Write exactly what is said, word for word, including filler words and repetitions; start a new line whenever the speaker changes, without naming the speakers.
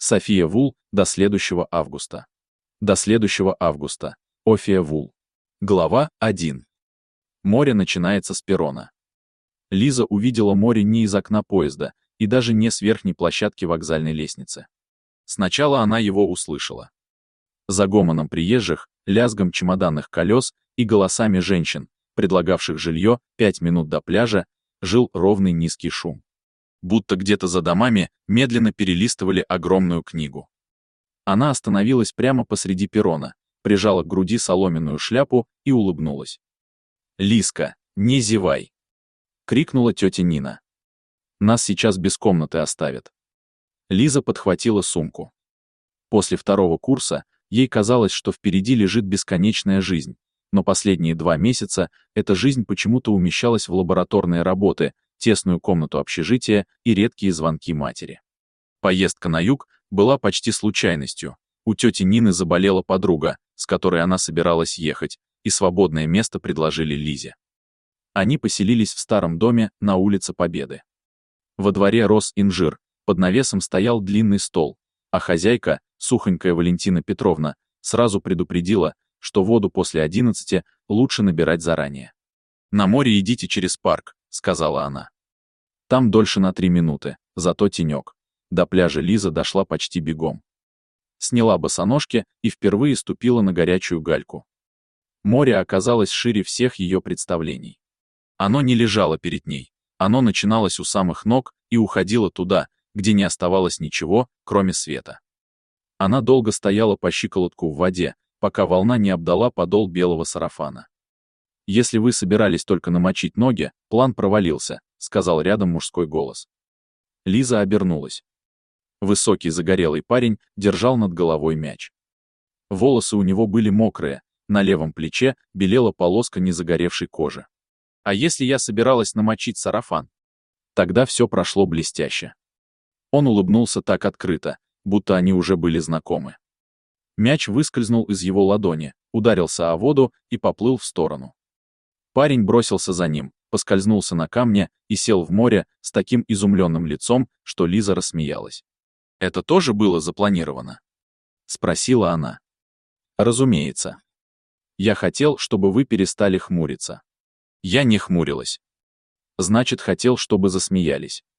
София Вул, до следующего августа. До следующего августа. Офия Вул. Глава один. Море начинается с перрона. Лиза увидела море не из окна поезда и даже не с верхней площадки вокзальной лестницы. Сначала она его услышала. За гомоном приезжих, лязгом чемоданных колес и голосами женщин, предлагавших жилье пять минут до пляжа, жил ровный низкий шум. Будто где-то за домами медленно перелистывали огромную книгу. Она остановилась прямо посреди перрона, прижала к груди соломенную шляпу и улыбнулась. «Лизка, не зевай!» — крикнула тетя Нина. «Нас сейчас без комнаты оставят». Лиза подхватила сумку. После второго курса ей казалось, что впереди лежит бесконечная жизнь, но последние два месяца эта жизнь почему-то умещалась в лабораторные работы, тесную комнату общежития и редкие звонки матери. Поездка на юг была почти случайностью. У тети Нины заболела подруга, с которой она собиралась ехать, и свободное место предложили Лизе. Они поселились в старом доме на улице Победы. Во дворе рос инжир, под навесом стоял длинный стол, а хозяйка, сухонькая Валентина Петровна, сразу предупредила, что воду после одиннадцати лучше набирать заранее. «На море идите через парк», — сказала она. «Там дольше на три минуты, зато тенек». До пляжа Лиза дошла почти бегом. Сняла босоножки и впервые ступила на горячую гальку. Море оказалось шире всех ее представлений. Оно не лежало перед ней, оно начиналось у самых ног и уходило туда, где не оставалось ничего, кроме света. Она долго стояла по щиколотку в воде, пока волна не обдала подол белого сарафана. «Если вы собирались только намочить ноги, план провалился», — сказал рядом мужской голос. Лиза обернулась. Высокий загорелый парень держал над головой мяч. Волосы у него были мокрые, на левом плече белела полоска незагоревшей кожи. «А если я собиралась намочить сарафан?» Тогда все прошло блестяще. Он улыбнулся так открыто, будто они уже были знакомы. Мяч выскользнул из его ладони, ударился о воду и поплыл в сторону. Парень бросился за ним, поскользнулся на камне и сел в море с таким изумленным лицом, что Лиза рассмеялась. «Это тоже было запланировано?» — спросила она. «Разумеется. Я хотел, чтобы вы перестали хмуриться». Я не хмурилась. Значит, хотел, чтобы засмеялись.